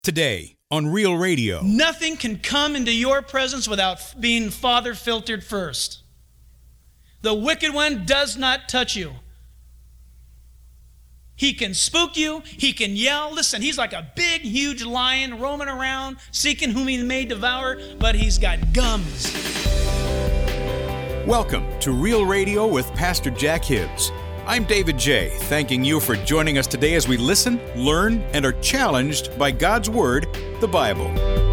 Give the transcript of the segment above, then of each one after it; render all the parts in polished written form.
Today on Real Radio. Nothing can come into your presence without being Father filtered first. The wicked one does not touch you. He can spook you. He can yell. Listen, he's like a big, huge lion roaming around, seeking whom he may devour, but he's got gums. Welcome to Real Radio with Pastor Jack Hibbs. I'm David J., thanking you for joining us today as we listen, learn, and are challenged by God's Word, the Bible.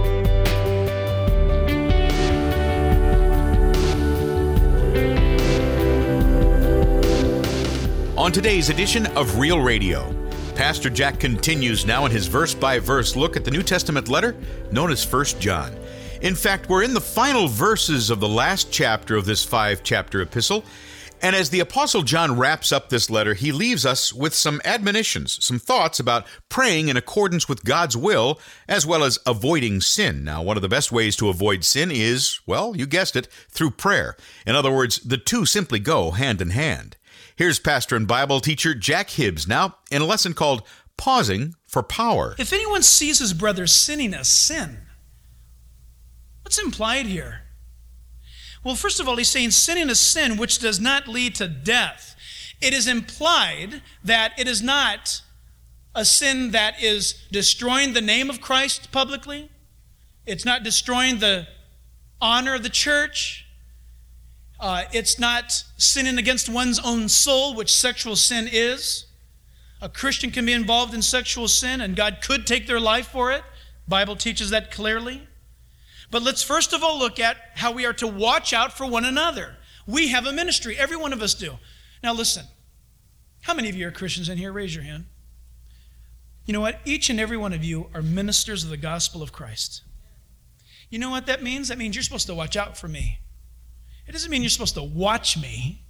On today's edition of Real Radio, Pastor Jack continues now in his verse-by-verse look at the New Testament letter known as 1 John. In fact, we're in the final verses of the last chapter of this 5-chapter epistle, and as the Apostle John wraps up this letter, he leaves us with some admonitions, some thoughts about praying in accordance with God's will, as well as avoiding sin. Now, one of the best ways to avoid sin is, well, you guessed it, through prayer. In other words, the two simply go hand in hand. Here's pastor and Bible teacher Jack Hibbs now in a lesson called Pausing for Power. If anyone sees his brother sinning a sin, what's implied here? Well, first of all, he's saying sinning a sin which does not lead to death. It is implied that it is not a sin that is destroying the name of Christ publicly. It's not destroying the honor of the church. It's not sinning against one's own soul, which sexual sin is. A Christian can be involved in sexual sin, and God could take their life for it. The Bible teaches that clearly. But let's first of all look at how we are to watch out for one another. We have a ministry. Every one of us do. Now listen, how many of you are Christians in here? Raise your hand. You know what? Each and every one of you are ministers of the gospel of Christ. You know what that means? That means you're supposed to watch out for me. It doesn't mean you're supposed to watch me.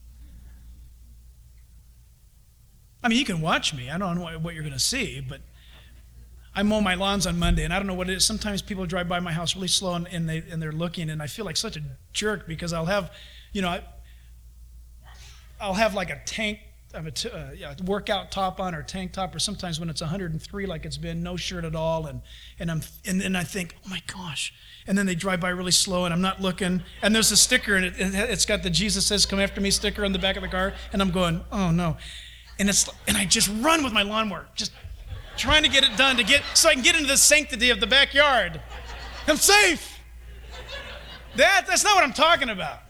I mean, you can watch me. I don't know what you're going to see, but I mow my lawns on Monday, and I don't know what it is. Sometimes people drive by my house really slow, and they're looking, and I feel like such a jerk because I'll have, I'll have like a tank, workout top on or tank top, or sometimes when it's 103, like it's been, no shirt at all, and then I think, oh my gosh, and then they drive by really slow, and I'm not looking, and there's a sticker, and it's got the Jesus Says Come After Me sticker on the back of the car, and I'm going, oh no, and I just run with my lawnmower, just trying to get it done so I can get into the sanctity of the backyard. I'm safe. That's not what I'm talking about.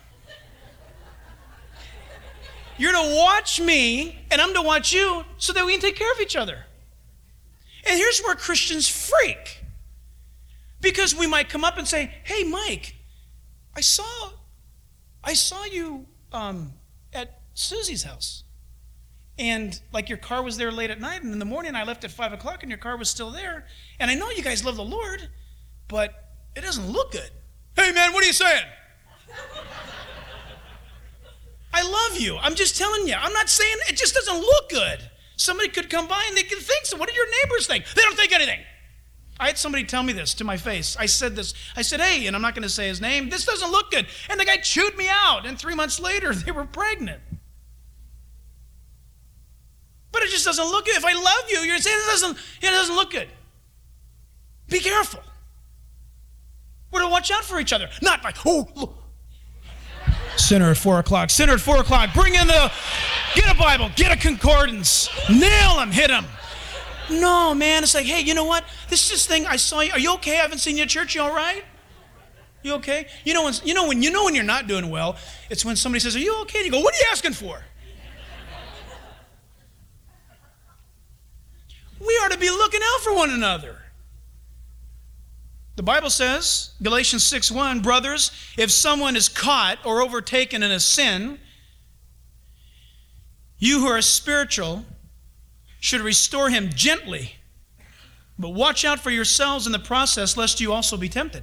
You're to watch me, and I'm to watch you, so that we can take care of each other. And here's where Christians freak. Because we might come up and say, hey, Mike, I saw you at Susie's house. And like your car was there late at night, and in the morning I left at 5 o'clock and your car was still there. And I know you guys love the Lord, but it doesn't look good. Hey man, what are you saying? I love you. I'm just telling you. I'm not saying it just doesn't look good. Somebody could come by and they could think so. What do your neighbors think? They don't think anything. I had somebody tell me this to my face. I said this. I said, hey, and I'm not going to say his name, this doesn't look good. And the guy chewed me out. And 3 months later, they were pregnant. But it just doesn't look good. If I love you, you're saying it doesn't look good. Be careful. We're to watch out for each other. Not like, oh, look. Sinner at 4 o'clock. Sinner at 4 o'clock. Get a Bible. Get a concordance. Nail him. Hit him. No, man. It's like, hey, you know what? This is thing I saw you. Are you okay? I haven't seen you at church. You all right? You okay? You know when you're not doing well, it's when somebody says, are you okay? And you go, what are you asking for? We are to be looking out for one another. The Bible says, Galatians 6:1, brothers, if someone is caught or overtaken in a sin, you who are spiritual should restore him gently, but watch out for yourselves in the process, lest you also be tempted.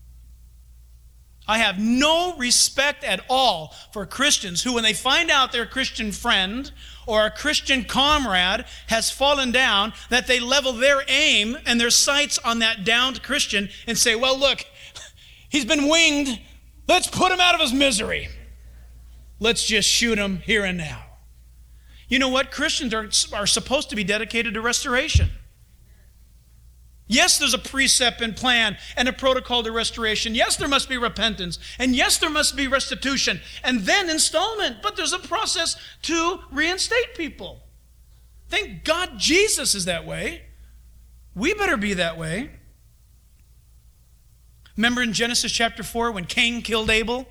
I have no respect at all for Christians who, when they find out their Christian friend or a Christian comrade has fallen down, that they level their aim and their sights on that downed Christian and say, well, look, he's been winged. Let's put him out of his misery. Let's just shoot him here and now. You know what? Christians are supposed to be dedicated to restoration. Yes, there's a precept and plan and a protocol to restoration. Yes, there must be repentance. And yes, there must be restitution. And then installment. But there's a process to reinstate people. Thank God Jesus is that way. We better be that way. Remember in Genesis chapter 4 when Cain killed Abel?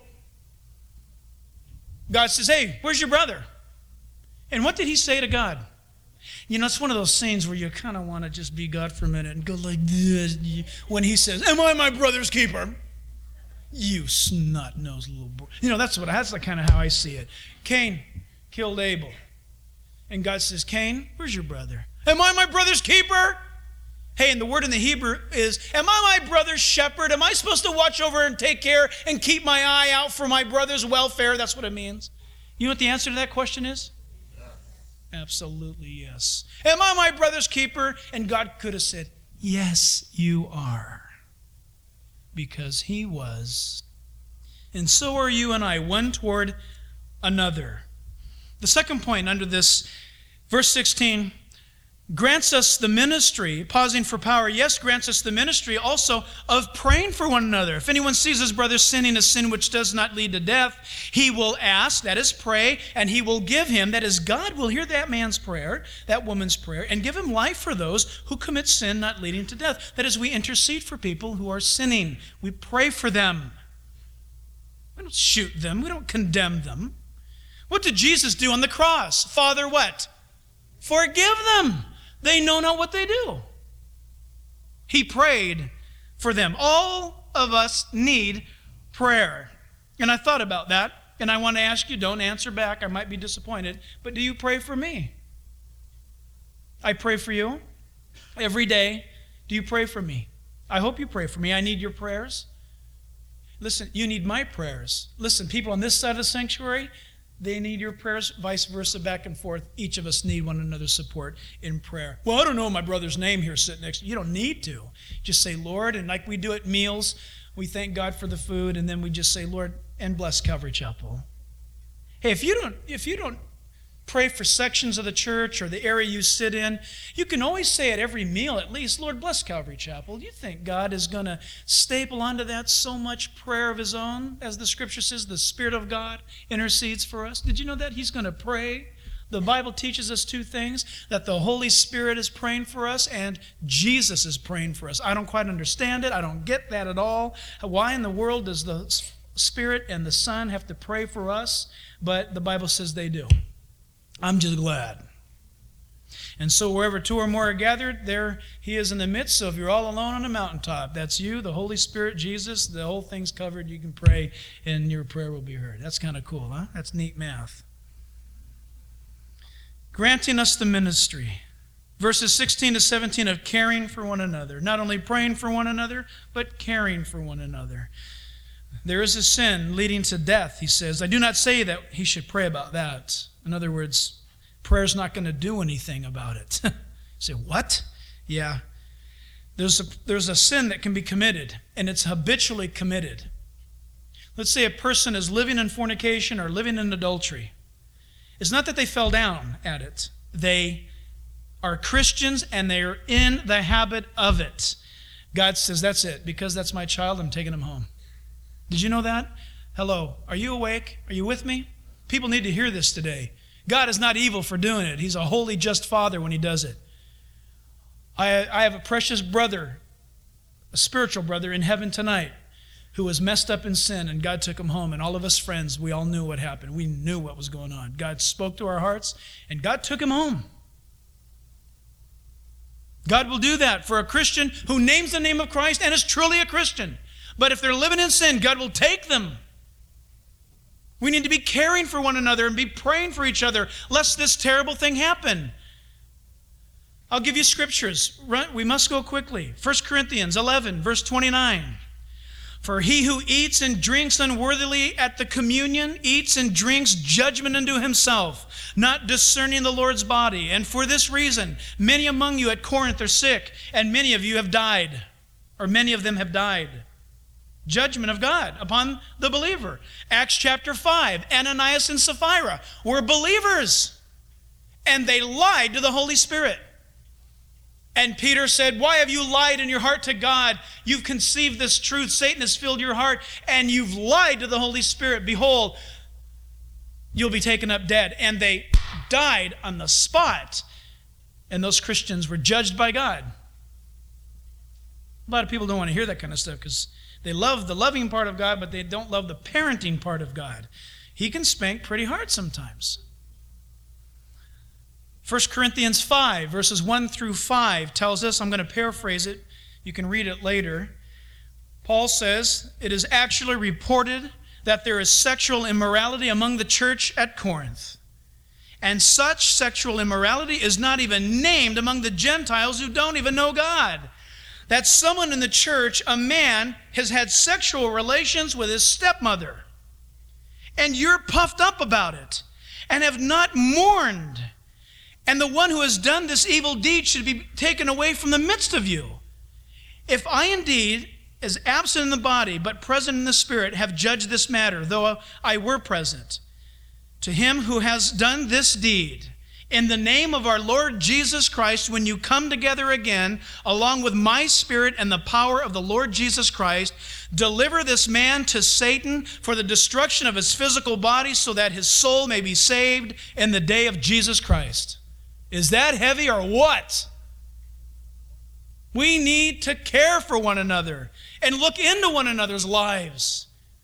God says, hey, where's your brother? And what did he say to God? You know, it's one of those scenes where you kind of want to just be God for a minute and go like this. When he says, am I my brother's keeper? You snot-nosed little boy. You know, that's kind of how I see it. Cain killed Abel. And God says, Cain, where's your brother? Am I my brother's keeper? Hey, and the word in the Hebrew is, am I my brother's shepherd? Am I supposed to watch over and take care and keep my eye out for my brother's welfare? That's what it means. You know what the answer to that question is? Absolutely yes. Am I my brother's keeper? And God could have said, yes, you are. Because he was. And so are you and I, one toward another. The second point under this, verse 16, grants us the ministry, pausing for power, yes, grants us the ministry also of praying for one another. If anyone sees his brother sinning a sin which does not lead to death, he will ask, that is pray, and he will give him, that is God will hear that man's prayer, that woman's prayer, and give him life for those who commit sin not leading to death. That is, we intercede for people who are sinning. We pray for them. We don't shoot them. We don't condemn them. What did Jesus do on the cross? Father, what? Forgive them. They know not what they do. He prayed for them. All of us need prayer. And I thought about that, and I want to ask you, don't answer back. I might be disappointed, but do you pray for me? I pray for you every day. Do you pray for me? I hope you pray for me. I need your prayers. Listen, you need my prayers. Listen, people on this side of the sanctuary, they need your prayers, vice versa, back and forth. Each of us need one another's support in prayer. Well, I don't know my brother's name here sitting next to you. You don't need to. Just say, Lord, and like we do at meals, we thank God for the food, and then we just say, Lord, and bless Calvary Chapel. Hey, if you don't pray for sections of the church or the area you sit in, you can always say at every meal at least, Lord, bless Calvary Chapel. Do you think God is going to staple onto that so much prayer of his own? As the scripture says, the Spirit of God intercedes for us. Did you know that? He's going to pray. The Bible teaches us two things, that the Holy Spirit is praying for us and Jesus is praying for us. I don't quite understand it. I don't get that at all. Why in the world does the Spirit and the Son have to pray for us? But the Bible says they do. I'm just glad. And so wherever two or more are gathered, there he is in the midst. So if you're all alone on a mountaintop, that's you, the Holy Spirit, Jesus, the whole thing's covered. You can pray and your prayer will be heard. That's kind of cool, huh? That's neat math. Granting us the ministry. Verses 16 to 17 of caring for one another. Not only praying for one another, but caring for one another. There is a sin leading to death, he says. I do not say that he should pray about that. In other words, prayer's not going to do anything about it. You say, what? Yeah. There's a sin that can be committed, and it's habitually committed. Let's say a person is living in fornication or living in adultery. It's not that they fell down at it. They are Christians, and they are in the habit of it. God says, that's it. Because that's my child, I'm taking him home. Did you know that? Hello. Are you awake? Are you with me? People need to hear this today. God is not evil for doing it. He's a holy, just Father when he does it. I have a precious brother, a spiritual brother in heaven tonight, who was messed up in sin, and God took him home. And all of us friends, we all knew what happened. We knew what was going on. God spoke to our hearts, and God took him home. God will do that for a Christian who names the name of Christ and is truly a Christian. But if they're living in sin, God will take them. We need to be caring for one another and be praying for each other, lest this terrible thing happen. I'll give you scriptures. We must go quickly. 1 Corinthians 11, verse 29. For he who eats and drinks unworthily at the communion eats and drinks judgment unto himself, not discerning the Lord's body. And for this reason, many among you at Corinth are sick, and many of you have died, or many of them have died. Judgment of God upon the believer. Acts chapter 5, Ananias and Sapphira were believers, and they lied to the Holy Spirit. And Peter said, why have you lied in your heart to God? You've conceived this truth. Satan has filled your heart, and you've lied to the Holy Spirit. Behold, you'll be taken up dead. And they died on the spot. And those Christians were judged by God. A lot of people don't want to hear that kind of stuff because they love the loving part of God, but they don't love the parenting part of God. He can spank pretty hard sometimes. 1 Corinthians 5, verses 1 through 5 tells us, I'm going to paraphrase it, you can read it later. Paul says, it is actually reported that there is sexual immorality among the church at Corinth. And such sexual immorality is not even named among the Gentiles who don't even know God. That someone in the church, a man, has had sexual relations with his stepmother. And you're puffed up about it and have not mourned. And the one who has done this evil deed should be taken away from the midst of you. If I indeed, as absent in the body, but present in the spirit, have judged this matter, though I were present, to him who has done this deed, in the name of our Lord Jesus Christ, when you come together again, along with my spirit and the power of the Lord Jesus Christ, deliver this man to Satan for the destruction of his physical body, so that his soul may be saved in the day of Jesus Christ. Is that heavy or what? We need to care for one another and look into one another's lives.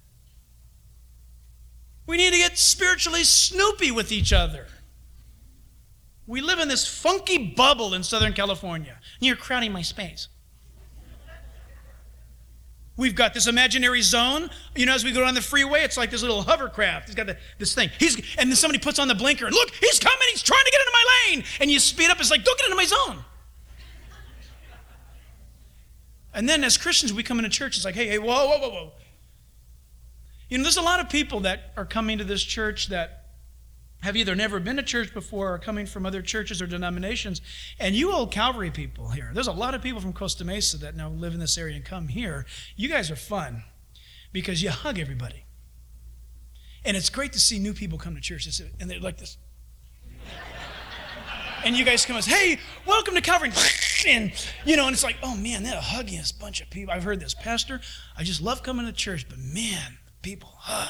We need to get spiritually snoopy with each other. We live in this funky bubble in Southern California. And you're crowding my space. We've got this imaginary zone. You know, as we go down the freeway, it's like this little hovercraft. He's got this thing. And then somebody puts on the blinker, and look, he's coming. He's trying to get into my lane. And you speed up. It's like, don't get into my zone. And then as Christians, we come into church. It's like, hey, whoa. You know, there's a lot of people that are coming to this church that have either never been to church before or coming from other churches or denominations. And you old Calvary people here, there's a lot of people from Costa Mesa that now live in this area and come here. You guys are fun because you hug everybody. And it's great to see new people come to church and they're like this. And you guys come and say, hey, welcome to Calvary. And, you know, and it's like, oh man, they're hugging this bunch of people. I've heard this, Pastor, I just love coming to church, but man, people hug.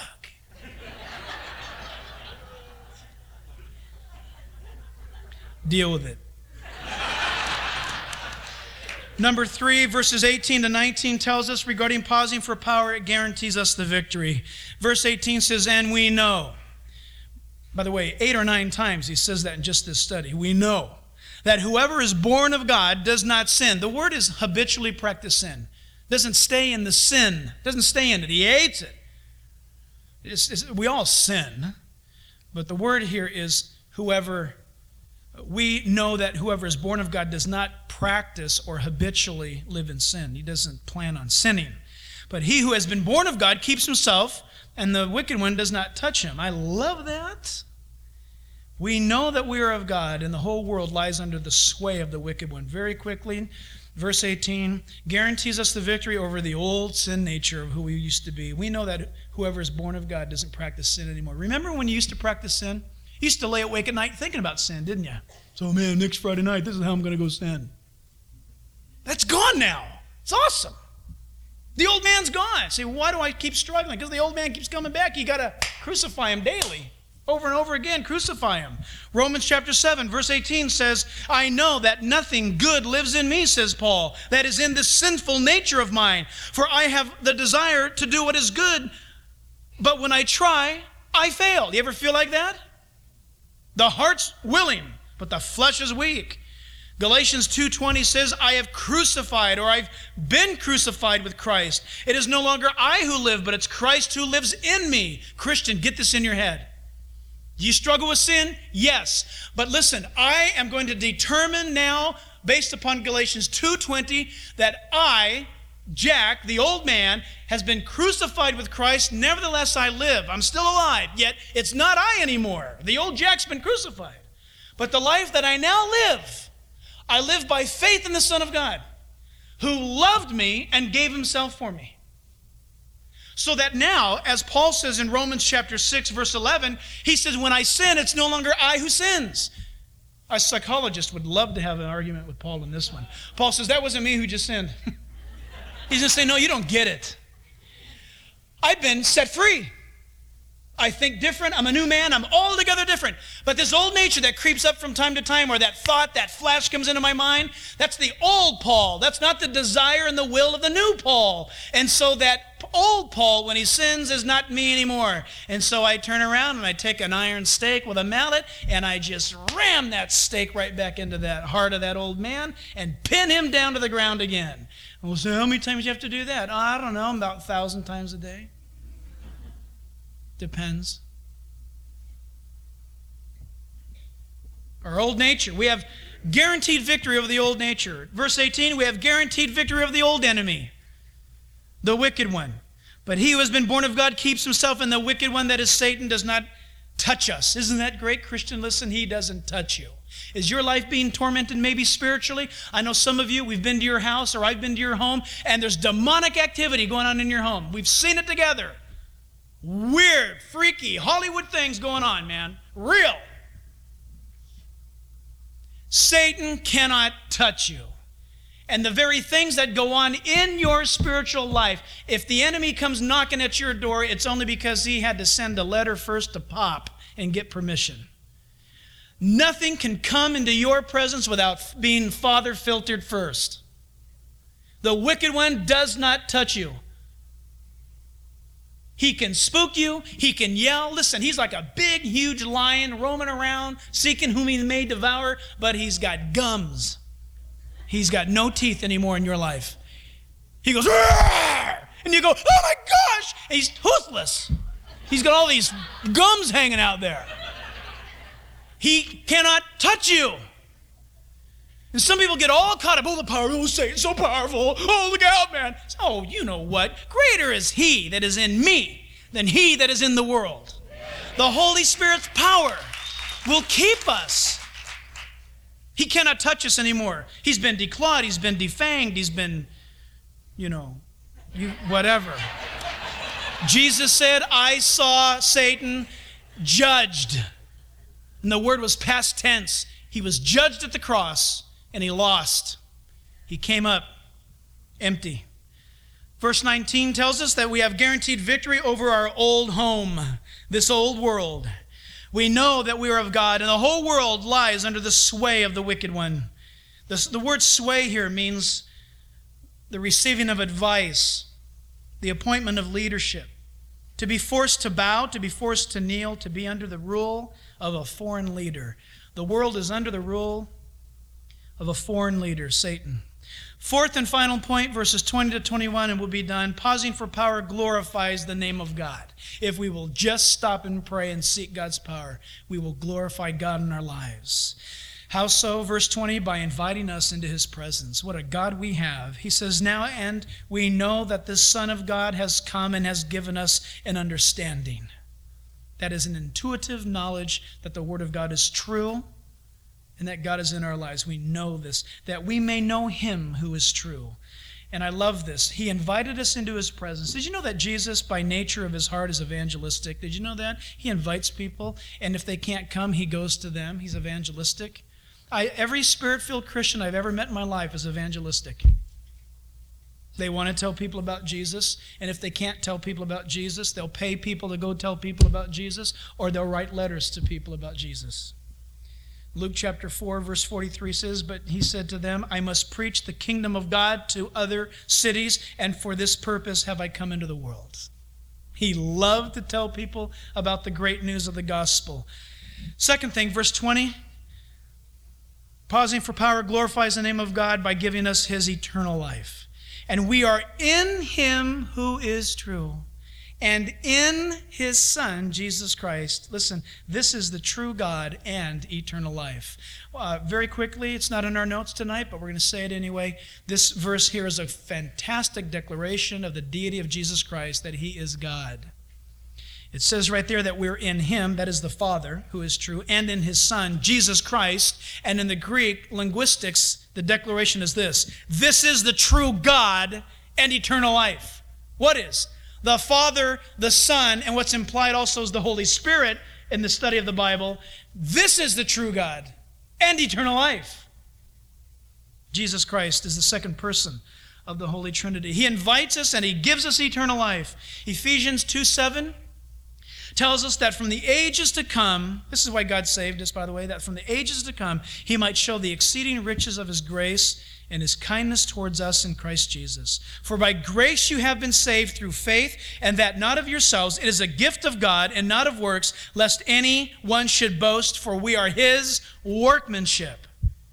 Deal with it. Number 3, verses 18 to 19 tells us regarding pausing for power, it guarantees us the victory. Verse 18 says, and we know. By the way, 8 or 9 times he says that in just this study. We know that whoever is born of God does not sin. The word is habitually practice sin. Doesn't stay in the sin. Doesn't stay in it. He hates it. We all sin. But the word here is whoever. We know that whoever is born of God does not practice or habitually live in sin. He doesn't plan on sinning. But he who has been born of God keeps himself, and the wicked one does not touch him. I love that. We know that we are of God, and the whole world lies under the sway of the wicked one. Very quickly, verse 18 guarantees us the victory over the old sin nature of who we used to be. We know that whoever is born of God doesn't practice sin anymore. Remember when you used to practice sin? You used to lay awake at night thinking about sin, didn't you? So, man, next Friday night, this is how I'm going to go sin. That's gone now. It's awesome. The old man's gone. Say, why do I keep struggling? Because the old man keeps coming back. You got to crucify him daily. Over and over again, crucify him. Romans chapter 7, verse 18 says, I know that nothing good lives in me, says Paul, that is in this sinful nature of mine. For I have the desire to do what is good, but when I try, I fail. You ever feel like that? The heart's willing, but the flesh is weak. Galatians 2:20 says, I have crucified, or I've been crucified with Christ. It is no longer I who live, but it's Christ who lives in me. Christian, get this in your head. Do you struggle with sin? Yes. But listen, I am going to determine now, based upon Galatians 2:20, that I, Jack, the old man, has been crucified with Christ. Nevertheless, I live. I'm still alive, yet it's not I anymore. The old Jack's been crucified. But the life that I now live, I live by faith in the Son of God, who loved me and gave himself for me. So that now, as Paul says in Romans chapter 6, verse 11, he says, when I sin, it's no longer I who sins. A psychologist would love to have an argument with Paul in this one. Paul says, that wasn't me who just sinned. He's going to say, no, you don't get it. I've been set free. I think different. I'm a new man. I'm altogether different. But this old nature that creeps up from time to time, or that thought, that flash comes into my mind, that's the old Paul. That's not the desire and the will of the new Paul. And so that old Paul, when he sins, is not me anymore. And so I turn around and I take an iron stake with a mallet and I just ram that stake right back into that heart of that old man and pin him down to the ground again. And we'll say, how many times do you have to do that? Oh, I don't know, about 1,000 times a day. Depends. Our old nature. We have guaranteed victory over the old nature. Verse 18, we have guaranteed victory over the old enemy, the wicked one. But he who has been born of God keeps himself, and the wicked one, that is Satan, does not touch us. Isn't that great, Christian? Listen, he doesn't touch you. Is your life being tormented maybe spiritually? I know some of you, we've been to your house or I've been to your home, and there's demonic activity going on in your home. We've seen it together. Weird, freaky, Hollywood things going on, man. Real. Satan cannot touch you. And the very things that go on in your spiritual life, if the enemy comes knocking at your door, it's only because he had to send a letter first to Pop and get permission. Nothing can come into your presence without being Father filtered first. The wicked one does not touch you. He can spook you. He can yell. Listen, he's like a big, huge lion roaming around, seeking whom he may devour, but he's got gums. He's got no teeth anymore in your life. He goes, "Roar!" And you go, oh my gosh! And he's toothless. He's got all these gums hanging out there. He cannot touch you. And some people get all caught up, oh, the power of Satan, so powerful. Oh, look out, man. Oh, you know what? Greater is he that is in me than he that is in the world. The Holy Spirit's power will keep us. He cannot touch us anymore. He's been declawed. He's been defanged. He's been, whatever. Jesus said, I saw Satan judged. And the word was past tense. He was judged at the cross. And he lost. He came up empty. Verse 19 tells us that we have guaranteed victory over our old home, this old world. We know that we are of God, and the whole world lies under the sway of the wicked one. The word sway here means the receiving of advice, the appointment of leadership, to be forced to bow, to be forced to kneel, to be under the rule of a foreign leader. The world is under the rule of a foreign leader, Satan. Fourth and final point, verses 20 to 21, and we'll be done. Pausing for power glorifies the name of God. If we will just stop and pray and seek God's power, we will glorify God in our lives. How so? Verse 20, by inviting us into his presence. What a God we have. He says, now and we know that the Son of God has come and has given us an understanding. That is an intuitive knowledge that the Word of God is true, and that God is in our lives. We know this, that we may know him who is true. And I love this. He invited us into his presence. Did you know that Jesus, by nature of his heart, is evangelistic? Did you know that? He invites people, and if they can't come, he goes to them. He's evangelistic. Every Spirit-filled Christian I've ever met in my life is evangelistic. They want to tell people about Jesus, and if they can't tell people about Jesus, they'll pay people to go tell people about Jesus, or they'll write letters to people about Jesus. Luke chapter 4, verse 43 says, but he said to them, I must preach the kingdom of God to other cities, and for this purpose have I come into the world. He loved to tell people about the great news of the gospel. Second thing, verse 20, pausing for power glorifies the name of God by giving us his eternal life. And we are in him who is true, and in his Son, Jesus Christ. Listen, this is the true God and eternal life. Very quickly, it's not in our notes tonight, but we're going to say it anyway. This verse here is a fantastic declaration of the deity of Jesus Christ, that he is God. It says right there that we're in him, that is the Father, who is true, and in his Son, Jesus Christ. And in the Greek linguistics, the declaration is this: this is the true God and eternal life. What is? The Father, the Son, and what's implied also is the Holy Spirit in the study of the Bible. This is the true God and eternal life. Jesus Christ is the second person of the Holy Trinity. He invites us and he gives us eternal life. Ephesians 2:7 tells us that from the ages to come, this is why God saved us, by the way, that from the ages to come, he might show the exceeding riches of his grace and his kindness towards us in Christ Jesus. For by grace you have been saved through faith, and that not of yourselves. It is a gift of God and not of works, lest any one should boast, for we are his workmanship.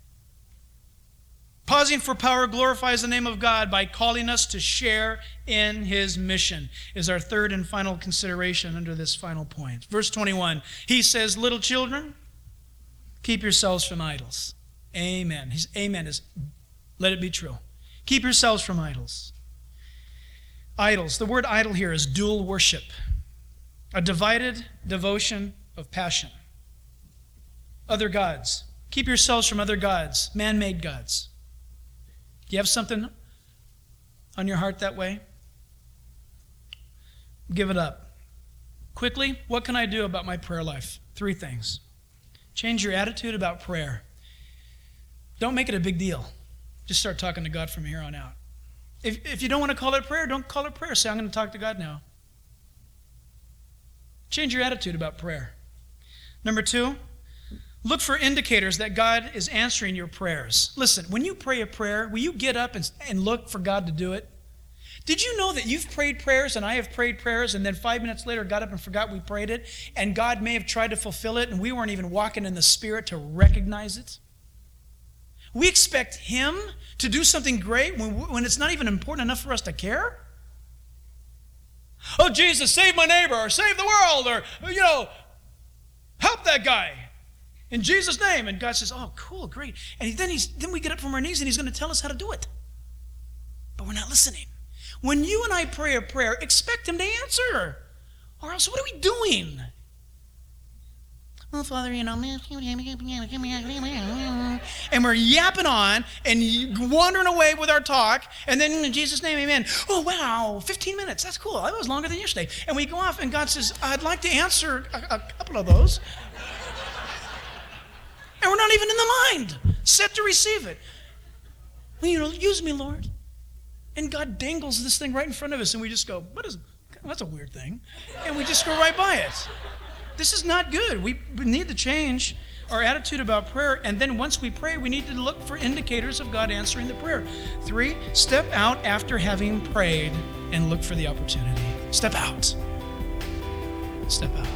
Pausing for power glorifies the name of God by calling us to share in his mission, is our third and final consideration under this final point. Verse 21, he says, little children, keep yourselves from idols. Amen. His amen is, let it be true. Keep yourselves from idols. Idols. The word idol here is dual worship, a divided devotion of passion. Other gods. Keep yourselves from other gods, man-made gods. Do you have something on your heart that way? Give it up. Quickly, what can I do about my prayer life? 3 things. Change your attitude about prayer. Don't make it a big deal. Just start talking to God from here on out. If you don't want to call it prayer, don't call it prayer. Say, I'm going to talk to God now. Change your attitude about prayer. Number 2, look for indicators that God is answering your prayers. Listen, when you pray a prayer, will you get up and look for God to do it? Did you know that you've prayed prayers and I have prayed prayers and then 5 minutes later got up and forgot we prayed it, and God may have tried to fulfill it and we weren't even walking in the Spirit to recognize it? We expect him to do something great when it's not even important enough for us to care? Oh, Jesus, save my neighbor, or save the world, or, help that guy. In Jesus' name. And God says, oh, cool, great. And then we get up from our knees and he's going to tell us how to do it. But we're not listening. When you and I pray a prayer, expect him to answer. Or else what are we doing? Well, Father, and we're yapping on and wandering away with our talk. And then in Jesus' name, amen. Oh, wow, 15 minutes. That's cool. That was longer than yesterday. And we go off and God says, I'd like to answer a couple of those. And we're not even in the mind, set to receive it. Well, use me, Lord. And God dangles this thing right in front of us, and we just go, that's a weird thing. And we just go right by it. This is not good. We need to change our attitude about prayer. And then once we pray, we need to look for indicators of God answering the prayer. 3, step out after having prayed and look for the opportunity. Step out. Step out.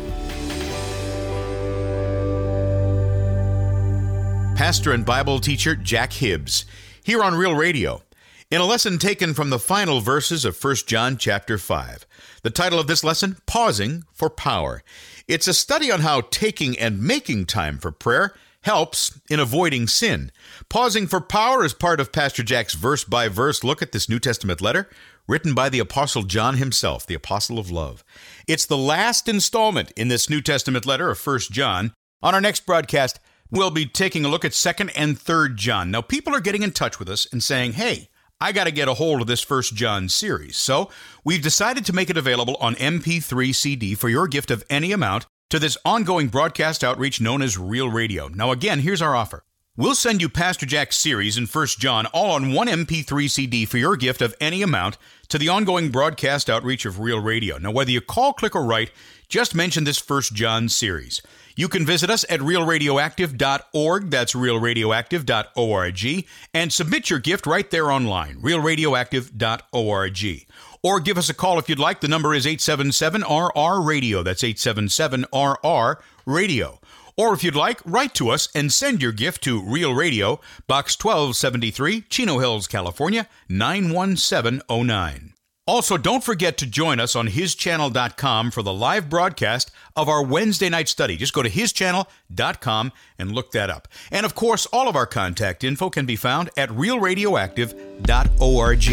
Pastor and Bible teacher Jack Hibbs, here on Real Radio, in a lesson taken from the final verses of 1 John chapter 5. The title of this lesson, Pausing for Power. It's a study on how taking and making time for prayer helps in avoiding sin. Pausing for Power is part of Pastor Jack's verse-by-verse look at this New Testament letter, written by the Apostle John himself, the Apostle of Love. It's the last installment in this New Testament letter of 1 John. On our next broadcast, we'll be taking a look at 2nd and 3rd John. Now, people are getting in touch with us and saying, hey, I got to get a hold of this 1 John series. So we've decided to make it available on MP3 CD for your gift of any amount to this ongoing broadcast outreach known as Real Radio. Now, again, here's our offer. We'll send you Pastor Jack's series in 1 John all on one MP3 CD for your gift of any amount to the ongoing broadcast outreach of Real Radio. Now, whether you call, click, or write, just mention this 1 John series. You can visit us at realradioactive.org, that's realradioactive.org, and submit your gift right there online, realradioactive.org. Or give us a call if you'd like. The number is 877-RR-RADIO, that's 877-RR-RADIO. Or if you'd like, write to us and send your gift to Real Radio, Box 1273, Chino Hills, California, 91709. Also, don't forget to join us on hischannel.com for the live broadcast of our Wednesday night study. Just go to hischannel.com and look that up. And of course, all of our contact info can be found at realradioactive.org.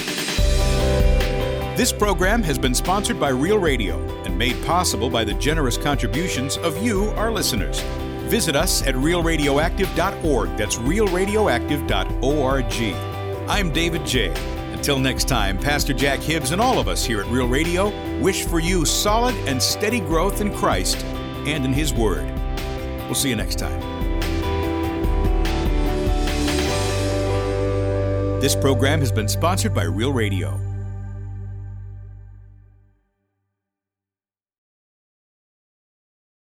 This program has been sponsored by Real Radio and made possible by the generous contributions of you, our listeners. Visit us at realradioactive.org. That's realradioactive.org. I'm David J. Until next time, Pastor Jack Hibbs and all of us here at Real Radio wish for you solid and steady growth in Christ and in His Word. We'll see you next time. This program has been sponsored by Real Radio.